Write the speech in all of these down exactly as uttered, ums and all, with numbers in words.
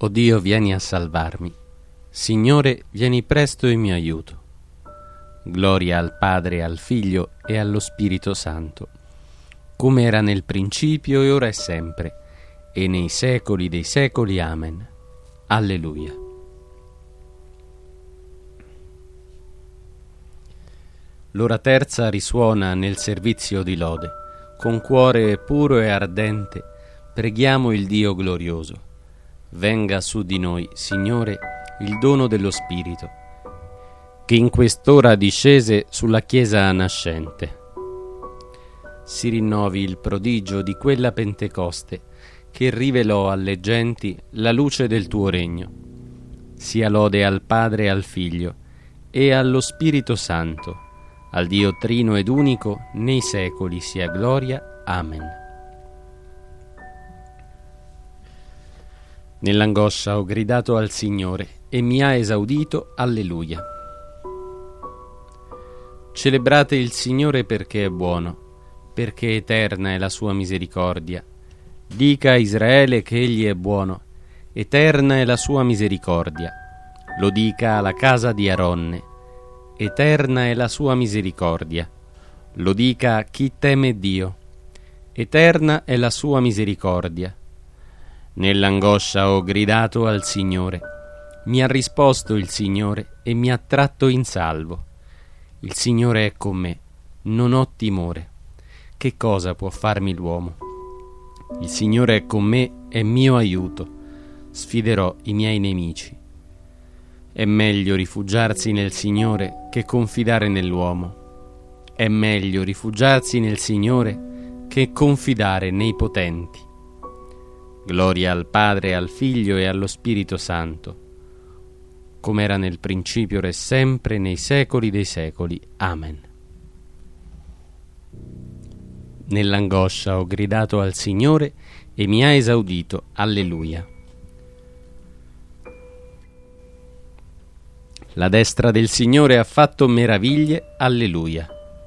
O Dio, vieni a salvarmi. Signore, vieni presto in mio aiuto. Gloria al Padre, al Figlio e allo Spirito Santo, come era nel principio e ora e sempre, e nei secoli dei secoli. Amen. Alleluia. L'ora terza risuona nel servizio di lode. Con cuore puro e ardente preghiamo il Dio glorioso. Venga su di noi, Signore, il dono dello Spirito, che in quest'ora discese sulla Chiesa nascente. Si rinnovi il prodigio di quella Pentecoste che rivelò alle genti la luce del tuo regno. Sia lode al Padre e al Figlio e allo Spirito Santo, al Dio trino ed unico, nei secoli sia gloria. Amen. Nell'angoscia ho gridato al Signore e mi ha esaudito. Alleluia. Celebrate il Signore perché è buono, perché eterna è la sua misericordia. Dica a Israele che egli è buono, eterna è la sua misericordia. Lo dica alla casa di Aronne, eterna è la sua misericordia. Lo dica a chi teme Dio, eterna è la sua misericordia. Nell'angoscia ho gridato al Signore, mi ha risposto il Signore e mi ha tratto in salvo. Il Signore è con me, non ho timore. Che cosa può farmi l'uomo? Il Signore è con me, è mio aiuto. Sfiderò i miei nemici. È meglio rifugiarsi nel Signore che confidare nell'uomo. È meglio rifugiarsi nel Signore che confidare nei potenti. Gloria al Padre, al Figlio e allo Spirito Santo, come era nel principio, ora e sempre, nei secoli dei secoli. Amen. Nell'angoscia ho gridato al Signore e mi ha esaudito. Alleluia. La destra del Signore ha fatto meraviglie. Alleluia.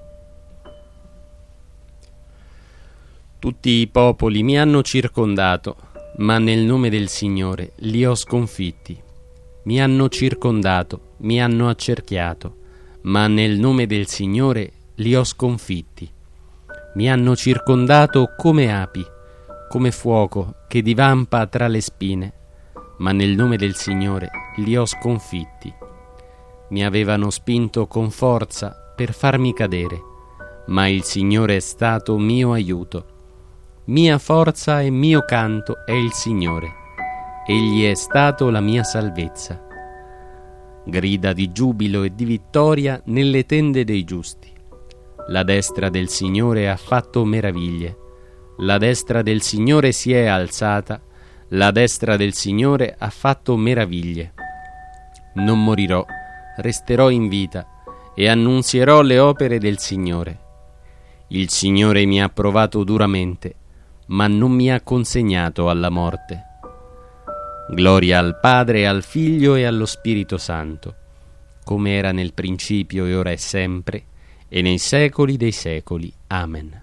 Tutti i popoli mi hanno circondato, ma nel nome del Signore li ho sconfitti. Mi hanno circondato, mi hanno accerchiato, ma nel nome del Signore li ho sconfitti. Mi hanno circondato come api, come fuoco che divampa tra le spine, ma nel nome del Signore li ho sconfitti. Mi avevano spinto con forza per farmi cadere, ma il Signore è stato mio aiuto. Mia forza e mio canto è il Signore. Egli è stato la mia salvezza. Grida di giubilo e di vittoria nelle tende dei giusti. La destra del Signore ha fatto meraviglie. La destra del Signore si è alzata. La destra del Signore ha fatto meraviglie. Non morirò, resterò in vita e annunzierò le opere del Signore. Il Signore mi ha provato duramente, ma non mi ha consegnato alla morte. Gloria al Padre, al Figlio e allo Spirito Santo, come era nel principio e ora e sempre, e nei secoli dei secoli. Amen.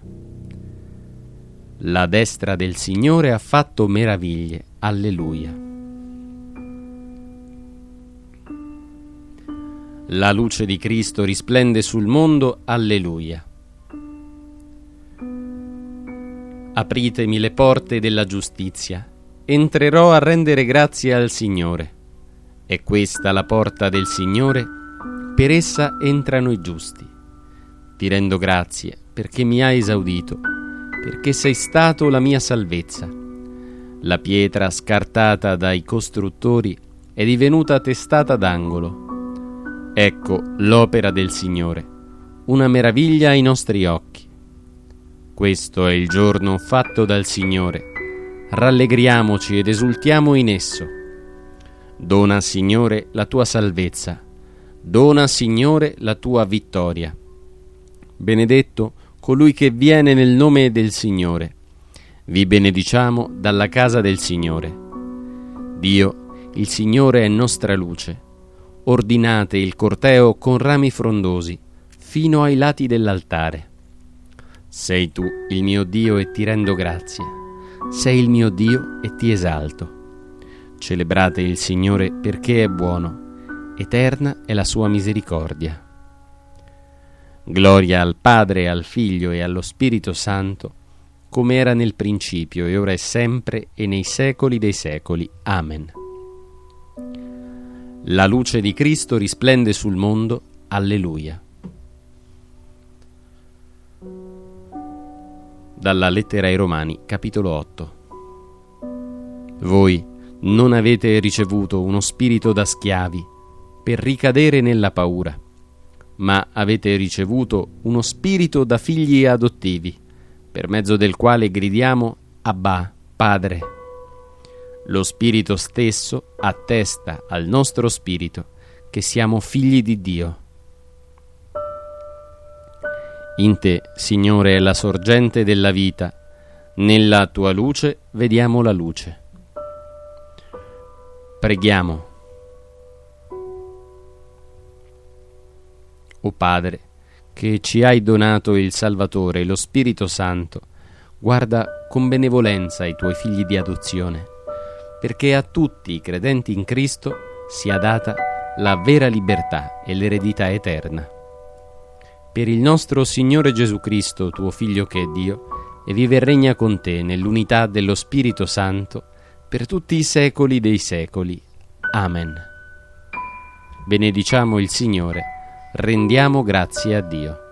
La destra del Signore ha fatto meraviglie. Alleluia. La luce di Cristo risplende sul mondo. Alleluia. Apritemi le porte della giustizia. Entrerò a rendere grazie al Signore. È questa la porta del Signore, per essa entrano i giusti. Ti rendo grazie perché mi hai esaudito, perché sei stato la mia salvezza. La pietra scartata dai costruttori è divenuta testata d'angolo. Ecco l'opera del Signore, una meraviglia ai nostri occhi. Questo è il giorno fatto dal Signore. Rallegriamoci ed esultiamo in esso. Dona, Signore, la tua salvezza. Dona, Signore, la tua vittoria. Benedetto colui che viene nel nome del Signore. Vi benediciamo dalla casa del Signore. Dio, il Signore è nostra luce. Ordinate il corteo con rami frondosi fino ai lati dell'altare. Sei tu il mio Dio e ti rendo grazie. Sei il mio Dio e ti esalto. Celebrate il Signore perché è buono, eterna è la sua misericordia. Gloria al Padre, al Figlio e allo Spirito Santo, come era nel principio, e ora è sempre, e nei secoli dei secoli. Amen. La luce di Cristo risplende sul mondo. Alleluia. Dalla lettera ai Romani, capitolo otto. Voi non avete ricevuto uno spirito da schiavi per ricadere nella paura, ma avete ricevuto uno spirito da figli adottivi, per mezzo del quale gridiamo Abba, Padre. Lo Spirito stesso attesta al nostro spirito che siamo figli di Dio. In te, Signore, è la sorgente della vita, nella tua luce vediamo la luce. Preghiamo. O Padre, che ci hai donato il Salvatore e lo Spirito Santo, guarda con benevolenza i tuoi figli di adozione, perché a tutti i credenti in Cristo sia data la vera libertà e l'eredità eterna. Per il nostro Signore Gesù Cristo, tuo Figlio che è Dio, e vive e regna con te nell'unità dello Spirito Santo, per tutti i secoli dei secoli. Amen. Benediciamo il Signore, rendiamo grazie a Dio.